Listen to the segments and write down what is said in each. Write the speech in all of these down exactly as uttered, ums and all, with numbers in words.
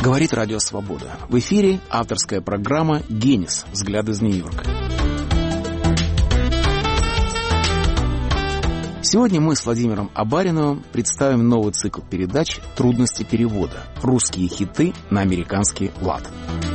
Говорит Радио Свобода. В эфире авторская программа «Генис. Взгляд из Нью-Йорка». Сегодня мы с Владимиром Абариновым представим новый цикл передач «Трудности перевода. Русские хиты на американский лад».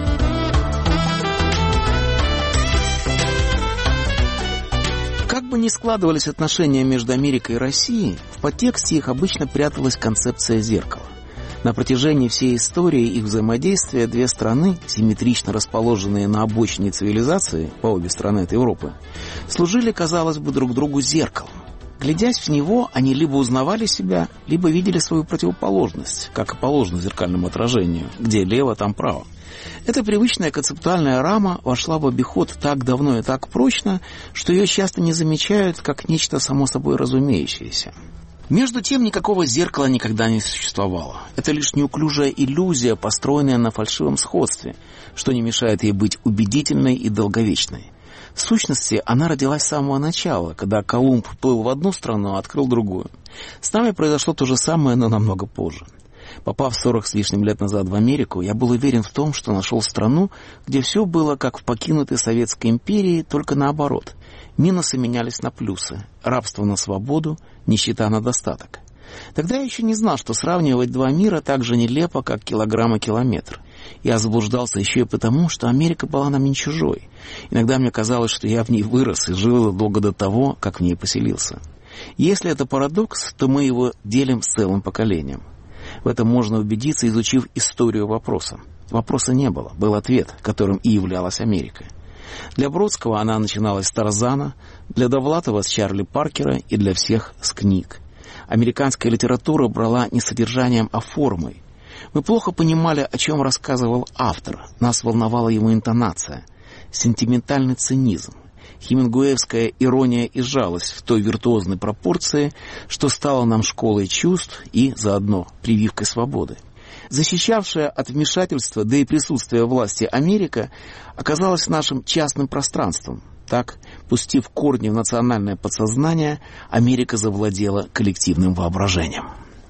Как бы ни складывались отношения между Америкой и Россией, в подтексте их обычно пряталась концепция зеркала. На протяжении всей истории их взаимодействия две страны, симметрично расположенные на обочине цивилизации, по обе стороны от Европы, служили, казалось бы, друг другу зеркалом. Глядясь в него, они либо узнавали себя, либо видели свою противоположность, как и положено зеркальному отражению, где лево, там право. Эта привычная концептуальная рама вошла в обиход так давно и так прочно, что ее часто не замечают как нечто само собой разумеющееся. Между тем, никакого зеркала никогда не существовало. Это лишь неуклюжая иллюзия, построенная на фальшивом сходстве, что не мешает ей быть убедительной и долговечной. В сущности, она родилась с самого начала, когда Колумб плыл в одну страну, а открыл другую. С нами произошло то же самое, но намного позже. Попав сорок с лишним лет назад в Америку, я был уверен в том, что нашел страну, где все было как в покинутой Советской империи, только наоборот. Минусы менялись на плюсы, рабство на свободу, нищета на достаток. Тогда я еще не знал, что сравнивать два мира так же нелепо, как килограмм и километр. Я заблуждался еще и потому, что Америка была нам не чужой. Иногда мне казалось, что я в ней вырос и жил задолго до того, как в ней поселился. Если это парадокс, то мы его делим с целым поколением. В этом можно убедиться, изучив историю вопроса. Вопроса не было, был ответ, которым и являлась Америка. Для Бродского она начиналась с Тарзана, для Довлатова с Чарли Паркера и для всех с книг. Американская литература брала не содержанием, а формой. Мы плохо понимали, о чем рассказывал автор. Нас волновала его интонация, сентиментальный цинизм, хемингуэевская ирония и жалость в той виртуозной пропорции, что стало нам школой чувств и, заодно, прививкой свободы. Защищавшая от вмешательства, да и присутствия власти Америка, оказалась нашим частным пространством. Так, пустив корни в национальное подсознание, Америка завладела коллективным воображением.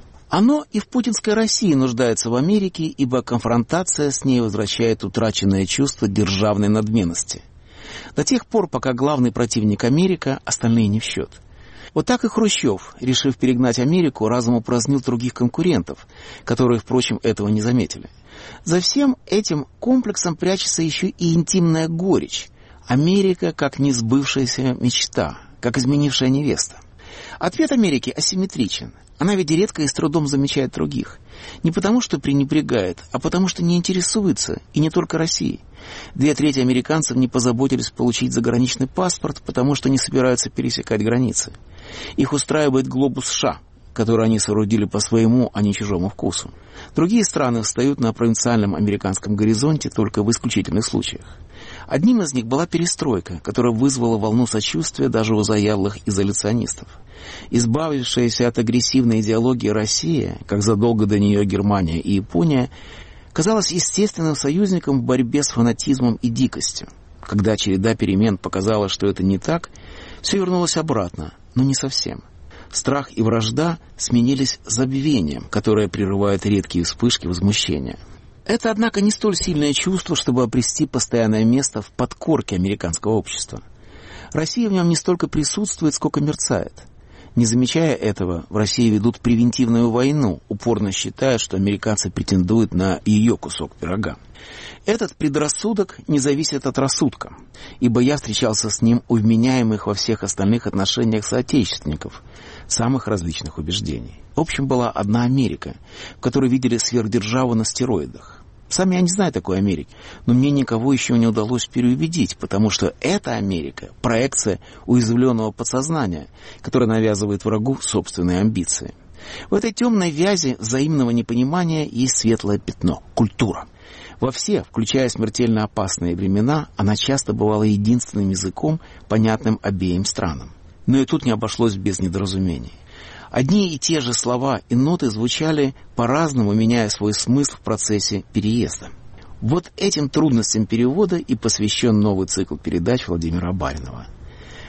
Оно и в путинской России нуждается в Америке, ибо конфронтация с ней возвращает утраченное чувство державной надменности. До тех пор, пока главный противник Америка, остальные не в счет. Вот так и Хрущев, решив перегнать Америку, разом упразднил других конкурентов, которые, впрочем, этого не заметили. За всем этим комплексом прячется еще и интимная горечь. Америка как несбывшаяся мечта, как изменившая невеста. Ответ Америки асимметричен. Она ведь редко и с трудом замечает других. Не потому, что пренебрегает, а потому, что не интересуется, и не только Россией. Две трети американцев не позаботились получить заграничный паспорт, потому что не собираются пересекать границы. Их устраивает глобус США, который они соорудили по своему, а не чужому вкусу. Другие страны встают на провинциальном американском горизонте только в исключительных случаях. Одним из них была перестройка, которая вызвала волну сочувствия даже у заядлых изоляционистов. Избавившаяся от агрессивной идеологии Россия, как задолго до нее Германия и Япония, казалась естественным союзником в борьбе с фанатизмом и дикостью. Когда череда перемен показала, что это не так, все вернулось обратно, но не совсем. Страх и вражда сменились забвением, которое прерывает редкие вспышки возмущения. Это, однако, не столь сильное чувство, чтобы обрести постоянное место в подкорке американского общества. Россия в нем не столько присутствует, сколько мерцает. Не замечая этого, в России ведут превентивную войну, упорно считая, что американцы претендуют на ее кусок пирога. Этот предрассудок не зависит от рассудка, ибо я встречался с ним у вменяемых во всех остальных отношениях соотечественников, самых различных убеждений. В общем, была одна Америка, в которой видели сверхдержаву на стероидах. Сам я не знаю такой Америки, но мне никого еще не удалось переубедить, потому что эта Америка – проекция уязвленного подсознания, которая навязывает врагу собственные амбиции. В этой темной вязи взаимного непонимания есть светлое пятно – культура. Во все, включая смертельно опасные времена, она часто бывала единственным языком, понятным обеим странам. Но и тут не обошлось без недоразумений. Одни и те же слова и ноты звучали по-разному, меняя свой смысл в процессе переезда. Вот этим трудностям перевода и посвящен новый цикл передач Владимира Абаринова.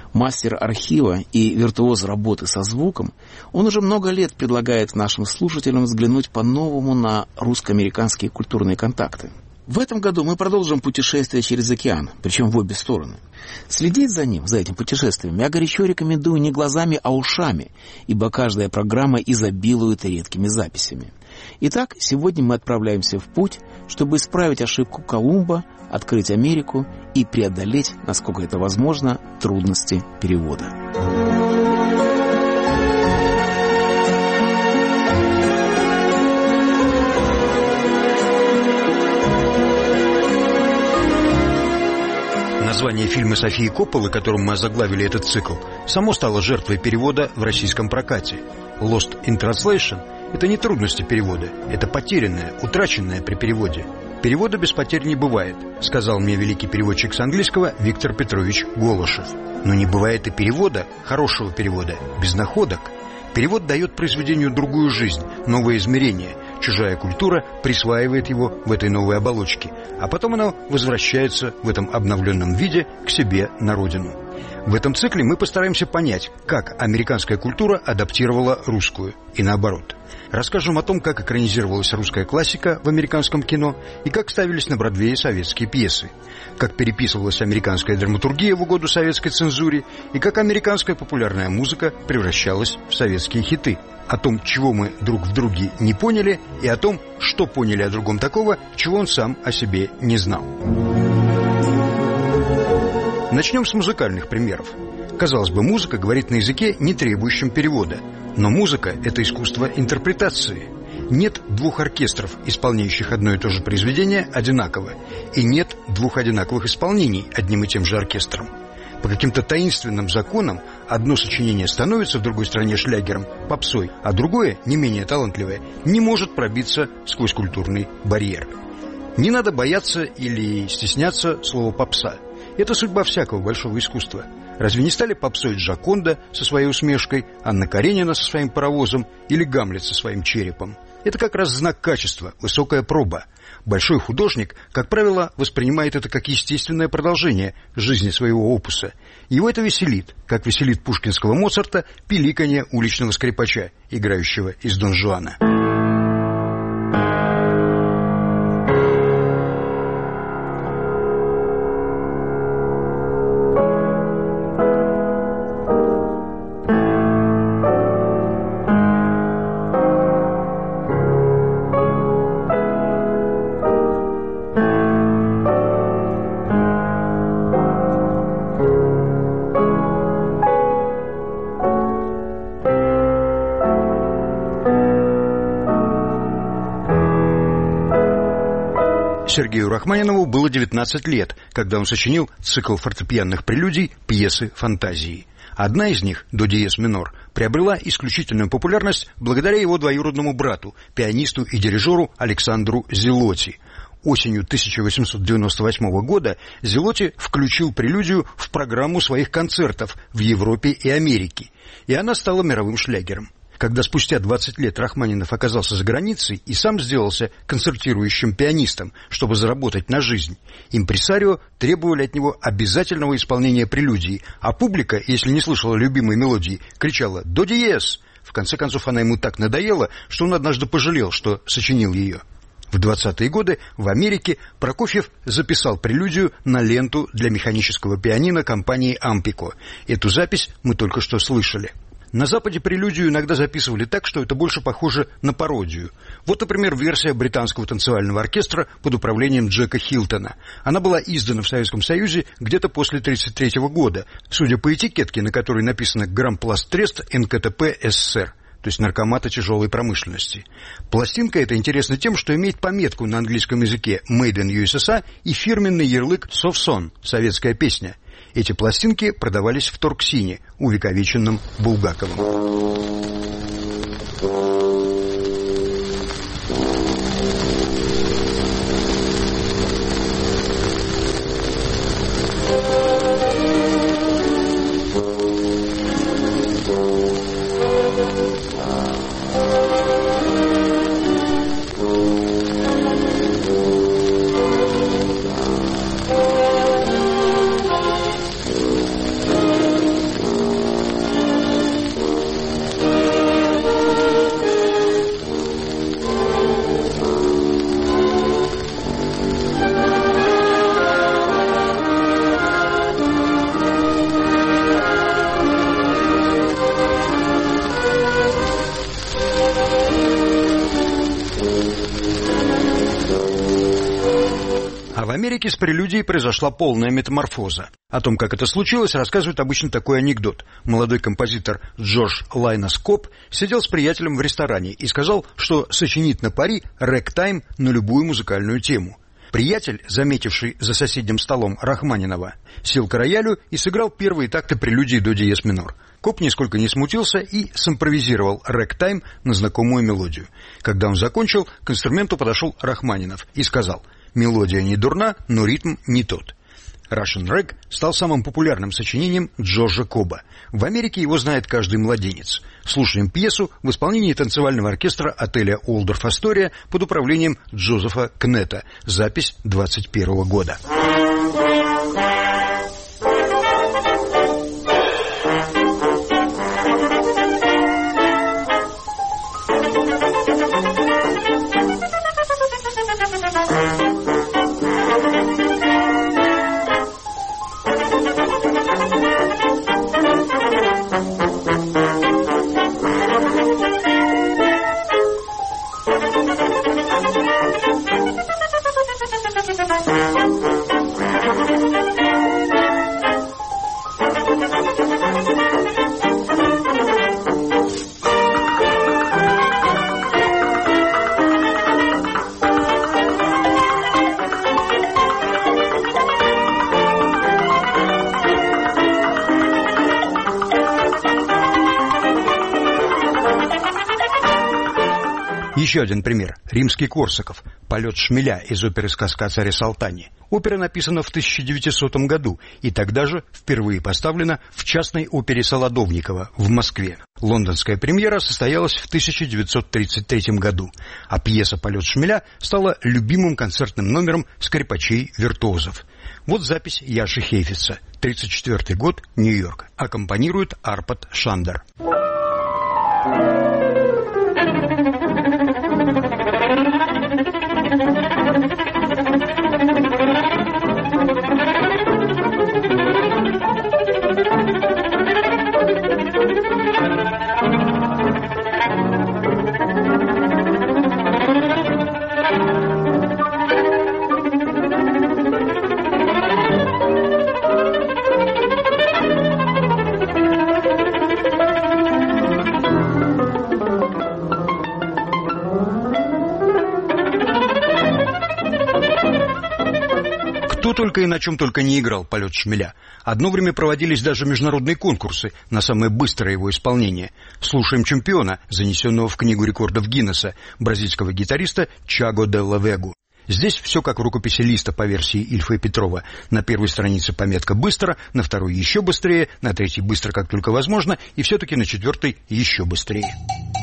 Мастер архива и виртуоз работы со звуком, он уже много лет предлагает нашим слушателям взглянуть по-новому на русско-американские культурные контакты. В этом году мы продолжим путешествие через океан, причем в обе стороны. Следить за ним, за этим путешествием, я горячо рекомендую не глазами, а ушами, ибо каждая программа изобилует редкими записями. Итак, сегодня мы отправляемся в путь, чтобы исправить ошибку Колумба, открыть Америку и преодолеть, насколько это возможно, трудности перевода. Название фильма Софии Копполы, которым мы озаглавили этот цикл, само стало жертвой перевода в российском прокате. Lost in Translation – это не трудности перевода, это потерянное, утраченное при переводе. Перевода без потерь не бывает, сказал мне великий переводчик с английского Виктор Петрович Голышев. Но не бывает и перевода, хорошего перевода, без находок. Перевод дает произведению другую жизнь, новое измерение. Чужая культура присваивает его в этой новой оболочке, а потом оно возвращается в этом обновленном виде к себе на родину. В этом цикле мы постараемся понять, как американская культура адаптировала русскую и наоборот. Расскажем о том, как экранизировалась русская классика в американском кино и как ставились на Бродвее советские пьесы, как переписывалась американская драматургия в угоду советской цензуре и как американская популярная музыка превращалась в советские хиты. О том, чего мы друг в друге не поняли, и о том, что поняли о другом такого, чего он сам о себе не знал. Начнем с музыкальных примеров. Казалось бы, музыка говорит на языке, не требующем перевода. Но музыка – это искусство интерпретации. Нет двух оркестров, исполняющих одно и то же произведение одинаково. И нет двух одинаковых исполнений одним и тем же оркестром. По каким-то таинственным законам одно сочинение становится в другой стране шлягером, попсой, а другое, не менее талантливое, не может пробиться сквозь культурный барьер. Не надо бояться или стесняться слова «попса». Это судьба всякого большого искусства. Разве не стали попсой Джоконда со своей усмешкой, Анна Каренина со своим паровозом или Гамлет со своим черепом? Это как раз знак качества, высокая проба. Большой художник, как правило, воспринимает это как естественное продолжение жизни своего опуса. Его это веселит, как веселит пушкинского Моцарта пиликанье уличного скрипача, играющего из Дон Жуана. Сергею Рахманинову было девятнадцать лет, когда он сочинил цикл фортепианных прелюдий «Пьесы фантазии». Одна из них, до диез минор, приобрела исключительную популярность благодаря его двоюродному брату, пианисту и дирижеру Александру Зелотти. Осенью тысяча восемьсот девяносто восьмого года Зелотти включил прелюдию в программу своих концертов в Европе и Америке, и она стала мировым шлягером. Когда спустя двадцать лет Рахманинов оказался за границей и сам сделался концертирующим пианистом, чтобы заработать на жизнь, импресарио требовали от него обязательного исполнения прелюдии, а публика, если не слышала любимой мелодии, кричала «до диез». В конце концов, она ему так надоела, что он однажды пожалел, что сочинил ее. В двадцатые годы в Америке Прокофьев записал прелюдию на ленту для механического пианино компании «Ампико». Эту запись мы только что слышали. На Западе прелюдию иногда записывали так, что это больше похоже на пародию. Вот, например, версия британского танцевального оркестра под управлением Джека Хилтона. Она была издана в Советском Союзе где-то после тысяча девятьсот тридцать третьего года, судя по этикетке, на которой написано «Грампласттрест эн ка тэ пэ эс эс эр», то есть наркомата тяжелой промышленности. Пластинка эта интересна тем, что имеет пометку на английском языке «Made in ю эс эс эй» и фирменный ярлык «Совсон» — советская песня. Эти пластинки продавались в Торксине, увековеченном Булгаковым. в Америке с прелюдией произошла полная метаморфоза. О том, как это случилось, рассказывает обычно такой анекдот. Молодой композитор Джордж Лайнас Коб сидел с приятелем в ресторане и сказал, что сочинит на пари рэктайм на любую музыкальную тему. Приятель, заметивший за соседним столом Рахманинова, сел к роялю и сыграл первые такты прелюдии до диез минор. Коп нисколько не смутился и симпровизировал рэктайм на знакомую мелодию. Когда он закончил, к инструменту подошел Рахманинов и сказал: «Мелодия не дурна, но ритм не тот». Russian Rag стал самым популярным сочинением Джорджа Коба. В Америке его знает каждый младенец. Слушаем пьесу в исполнении танцевального оркестра отеля Уолдорф Астория под управлением Джозефа Кнета. Запись двадцать первого года. Еще один пример. Римский Корсаков. «Полет шмеля» из оперы «Сказка о царе Салтане». Опера написана в тысяча девятисотом году и тогда же впервые поставлена в частной опере Солодовникова в Москве. Лондонская премьера состоялась в тысяча девятьсот тридцать третьем году, а пьеса «Полет шмеля» стала любимым концертным номером скрипачей-виртуозов. Вот запись Яши Хейфица. тридцать четвёртый год, Нью-Йорк. Аккомпанирует Арпад Шандер. Кто только и на чем только не играл «Полет шмеля». Одно время проводились даже международные конкурсы на самое быстрое его исполнение. Слушаем чемпиона, занесенного в Книгу рекордов Гиннесса, бразильского гитариста Чаго де ла Вегу. Здесь все как в рукописи Листа по версии Ильфа и Петрова. На первой странице пометка «быстро», на второй «еще быстрее», на третьей «быстро, как только возможно», и все-таки на четвертой «еще быстрее».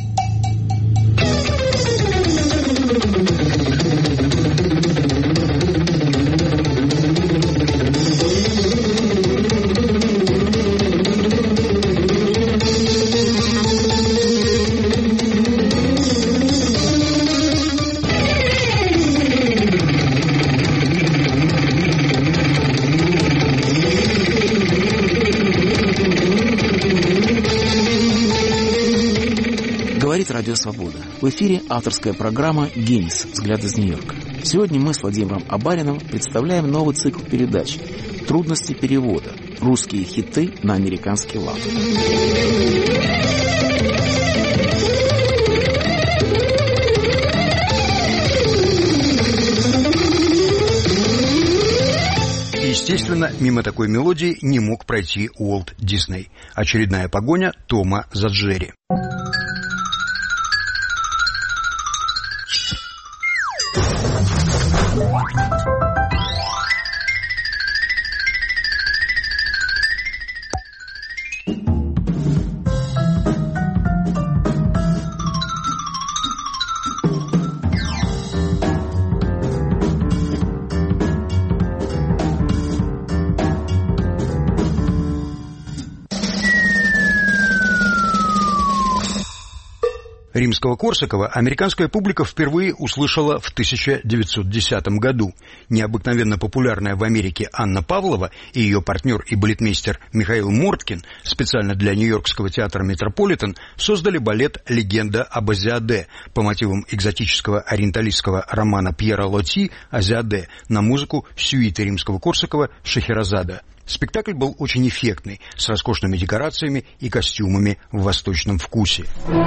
Радио Свобода. В эфире авторская программа «Генис. Взгляд из Нью-Йорка». Сегодня мы с Владимиром Абариным представляем новый цикл передач «Трудности перевода. Русские хиты на американский лад». Естественно, мимо такой мелодии не мог пройти Уолт Дисней. Очередная погоня Тома за Джерри. Римского-Корсакова американская публика впервые услышала в тысяча девятьсот десятом году. Необыкновенно популярная в Америке Анна Павлова и ее партнер и балетмейстер Михаил Морткин специально для Нью-Йоркского театра «Метрополитен» создали балет «Легенда об Азиаде» по мотивам экзотического ориенталистского романа Пьера Лоти «Азиаде» на музыку сюиты Римского-Корсакова «Шахерезада». Спектакль был очень эффектный, с роскошными декорациями и костюмами в восточном вкусе.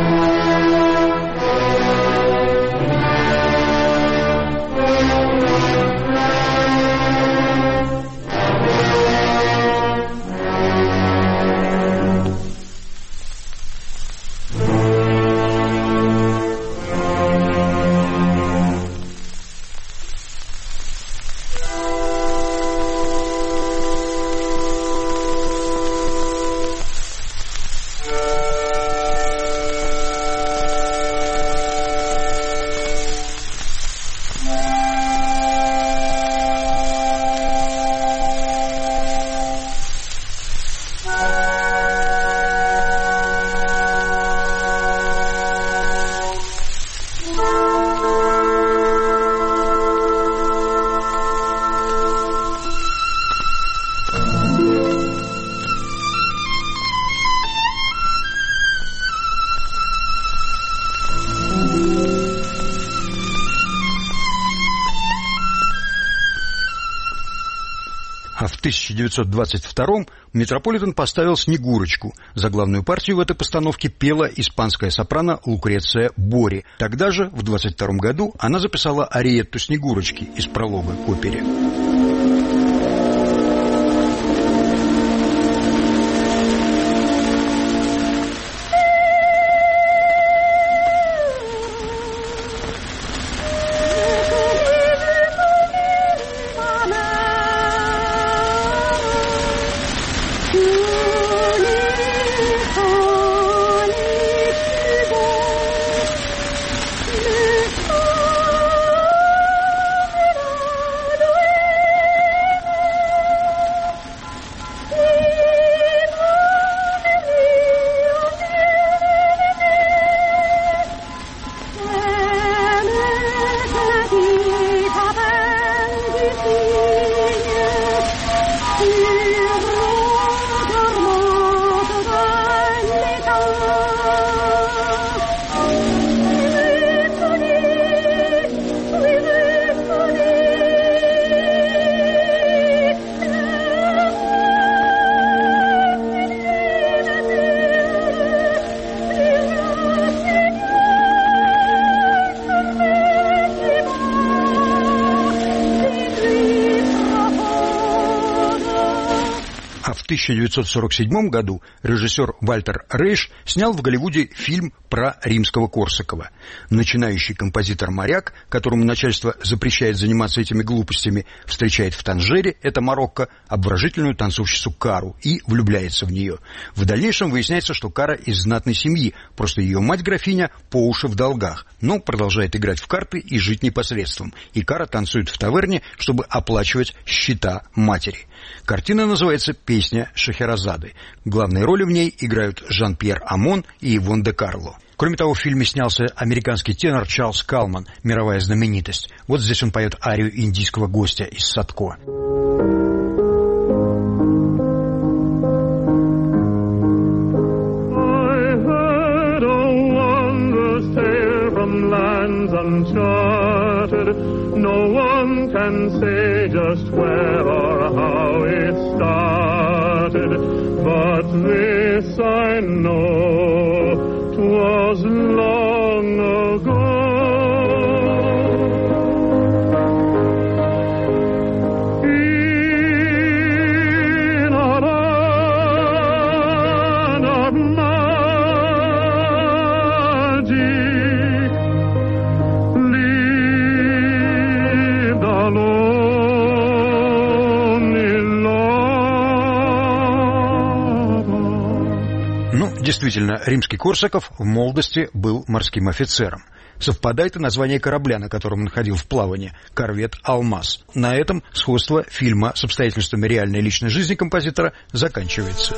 А в тысяча девятьсот двадцать втором Метрополитен поставил «Снегурочку». За главную партию в этой постановке пела испанская сопрано Лукреция Бори. Тогда же, в двадцать втором году, она записала ариетту «Снегурочки» из пролога к опере. В тысяча девятьсот сорок седьмом году режиссер Вальтер Рейш снял в Голливуде фильм про Римского-Корсакова. Начинающий композитор-моряк, которому начальство запрещает заниматься этими глупостями, встречает в Танжере, это Марокко, обворожительную танцовщицу Кару и влюбляется в нее. В дальнейшем выясняется, что Кара из знатной семьи, просто ее мать-графиня по уши в долгах, но продолжает играть в карты и жить непосредством. И Кара танцует в таверне, чтобы оплачивать счета матери. Картина называется «Песня Шахерезады». Главные роли в ней играют Жан-Пьер Амон и Ивон де Карло. Кроме того, в фильме снялся американский тенор Чарльз Калман, мировая знаменитость. Вот здесь он поет арию индийского гостя из Садко. No one can say just where or how it started, but this I know, 'twas long ago. In a land of magic, Действительно, римский Корсаков в молодости был морским офицером. Совпадает и название корабля, на котором он ходил в плавание – корвет «Алмаз». На этом сходство фильма с обстоятельствами реальной личной жизни композитора заканчивается.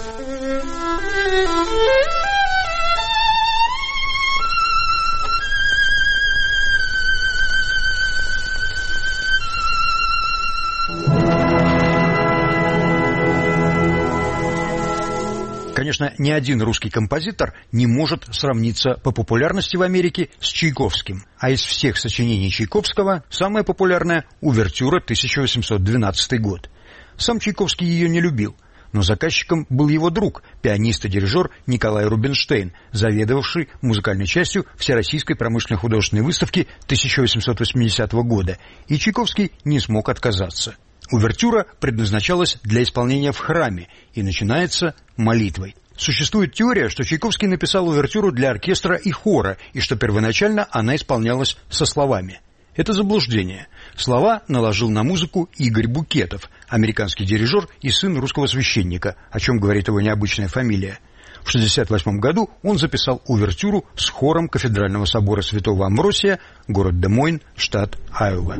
конечно, ни один русский композитор не может сравниться по популярности в Америке с Чайковским. А из всех сочинений Чайковского самое популярное — «Увертюра», тысяча восемьсот двенадцатый год. Сам Чайковский ее не любил, но заказчиком был его друг, пианист и дирижер Николай Рубинштейн, заведовавший музыкальной частью Всероссийской промышленно-художественной выставки тысяча восемьсот восьмидесятого года, и Чайковский не смог отказаться. Увертюра предназначалась для исполнения в храме и начинается молитвой. Существует теория, что Чайковский написал увертюру для оркестра и хора, и что первоначально она исполнялась со словами. Это заблуждение. Слова наложил на музыку Игорь Букетов, американский дирижер и сын русского священника, о чем говорит его необычная фамилия. В шестьдесят восьмом году он записал увертюру с хором Кафедрального собора Святого Амвросия, город Де-Мойн, штат Айова.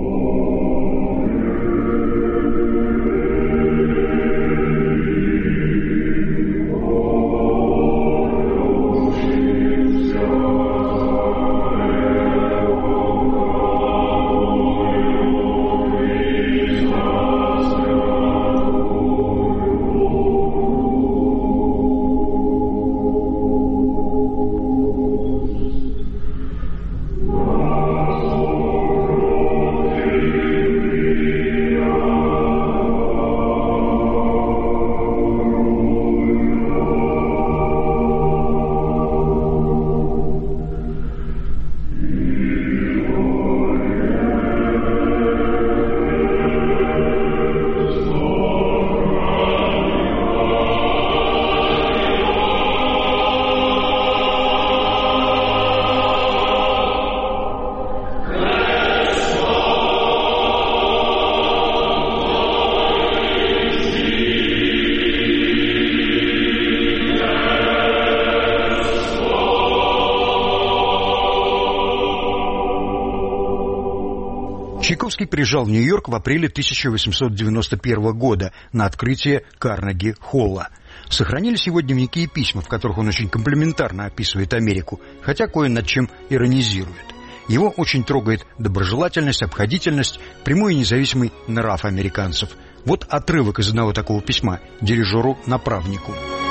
Чайковский приезжал в Нью-Йорк в апреле тысяча восемьсот девяносто первого года на открытие Карнеги-холла. Сохранились его дневники и письма, в которых он очень комплиментарно описывает Америку, хотя кое над чем иронизирует. Его очень трогает доброжелательность, обходительность, прямой и независимый нрав американцев. Вот отрывок из одного такого письма дирижеру-направнику.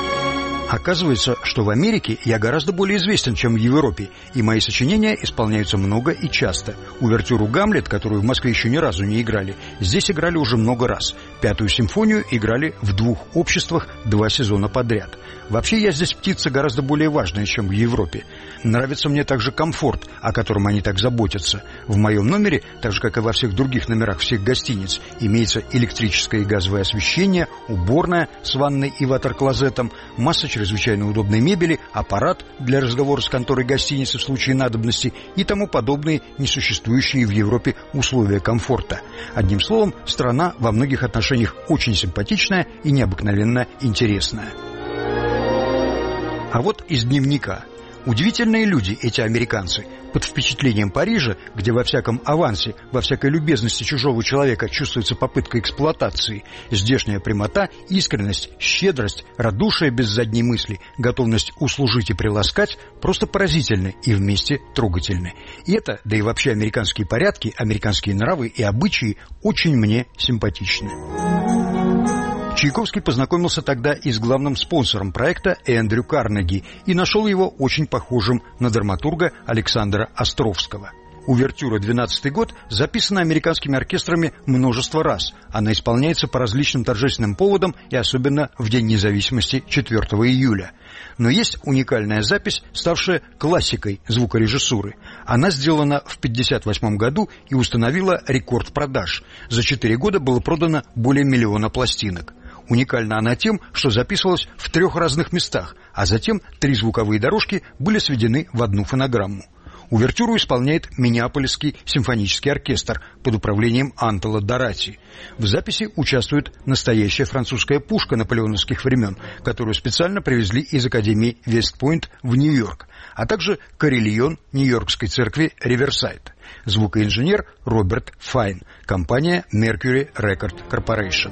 Оказывается, что в Америке я гораздо более известен, чем в Европе, и мои сочинения исполняются много и часто. Увертюру «Гамлет», которую в Москве еще ни разу не играли, здесь играли уже много раз. Пятую симфонию играли в двух обществах два сезона подряд. Вообще я здесь птица гораздо более важная, чем в Европе. Нравится мне также комфорт, о котором они так заботятся. В моем номере, так же как и во всех других номерах всех гостиниц, имеется электрическое и газовое освещение, уборная с ванной и ватер-клозетом, масса чрезвычайно удобной мебели, аппарат для разговора с конторой гостиницы в случае надобности и тому подобные несуществующие в Европе условия комфорта. Одним словом, страна во многих отношениях очень симпатичная и необыкновенно интересная. А вот из дневника. Удивительные люди эти американцы. Под впечатлением Парижа, где во всяком авансе, во всякой любезности чужого человека чувствуется попытка эксплуатации, здешняя прямота, искренность, щедрость, радушие без задней мысли, готовность услужить и приласкать просто поразительны и вместе трогательны. И это, да и вообще американские порядки, американские нравы и обычаи очень мне симпатичны. Чайковский познакомился тогда и с главным спонсором проекта Эндрю Карнеги и нашел его очень похожим на драматурга Александра Островского. Увертюра двенадцатый год записана американскими оркестрами множество раз. Она исполняется по различным торжественным поводам и особенно в День независимости четвёртого июля. Но есть уникальная запись, ставшая классикой звукорежиссуры. Она сделана в пятьдесят восьмом году и установила рекорд продаж. За четыре года было продано более миллиона пластинок. Уникальна она тем, что записывалась в трех разных местах, а затем три звуковые дорожки были сведены в одну фонограмму. Увертюру исполняет Миннеаполисский симфонический оркестр под управлением Антола Дорати. В записи участвует настоящая французская пушка наполеоновских времен, которую специально привезли из Академии Вест-Пойнт в Нью-Йорк, а также карильон Нью-Йоркской церкви Риверсайд. Звукоинженер Роберт Файн, компания Mercury Record Corporation.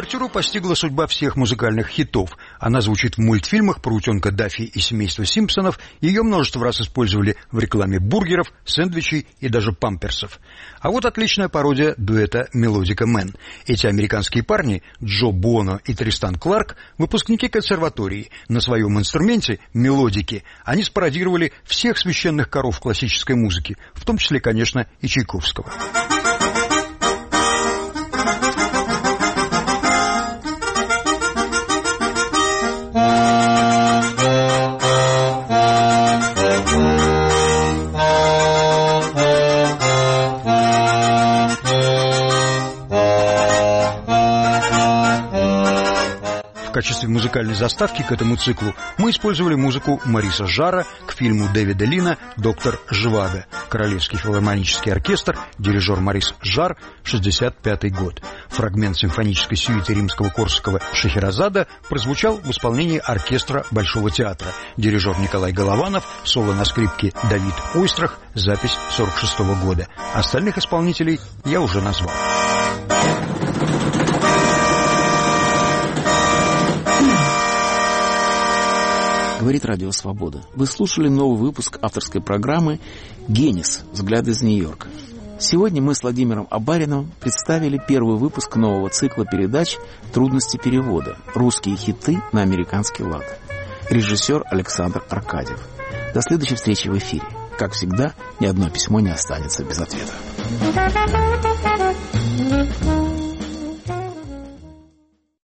актеру постигла судьба всех музыкальных хитов. Она звучит в мультфильмах про утенка Даффи и семейство Симпсонов. Ее множество раз использовали в рекламе бургеров, сэндвичей и даже памперсов. А вот отличная пародия дуэта «Мелодика Мэн». Эти американские парни, Джо Боно и Тристан Кларк, выпускники консерватории. На своем инструменте мелодики они спародировали всех священных коров классической музыки, в том числе, конечно, и Чайковского. В качестве музыкальной заставки к этому циклу мы использовали музыку Мориса Жарра к фильму Дэвида Лина «Доктор Живаго». Королевский филармонический оркестр, дирижер Морис Жар, шестьдесят пятый год. Фрагмент симфонической сюиты римского-корсакова «Шахерезада» прозвучал в исполнении оркестра Большого театра. Дирижер Николай Голованов, соло на скрипке Давид Ойстрах, запись сорок шестого года. Остальных исполнителей я уже назвал. Говорит Радио Свобода. Вы слушали новый выпуск авторской программы «Генис. Взгляды из Нью-Йорка». Сегодня мы с Владимиром Абариновым представили первый выпуск нового цикла передач «Трудности перевода. Русские хиты на американский лад». Режиссер Александр Аркадьев. До следующей встречи в эфире. Как всегда, ни одно письмо не останется без ответа.